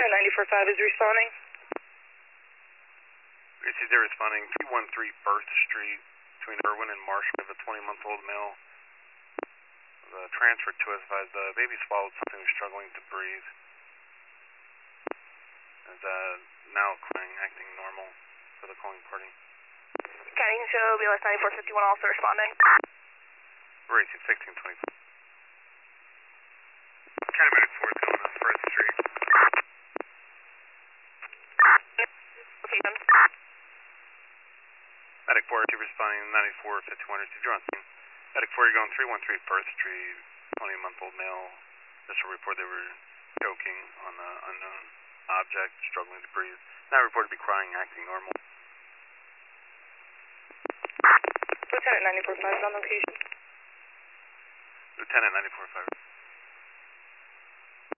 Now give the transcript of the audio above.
Lieutenant 94.5 is responding. They're responding 213 First Street between Irwin and Marshall. We have a 20-month-old male. Transferred to us by the baby swallowed something, struggling to breathe. Is now acting normal for the calling party. County can show BLS 9451 also responding. We're 1620. County Medic 4 is going on First Street. Location. Medic 4 to responding 9451 received your on scene. Medic 4, you're going 313 First Street, 20-month-old male. Just a report they were choking on an unknown object, struggling to breathe. Now reported to be crying, acting normal. Lieutenant 94.5 is on location. Lieutenant 94.5.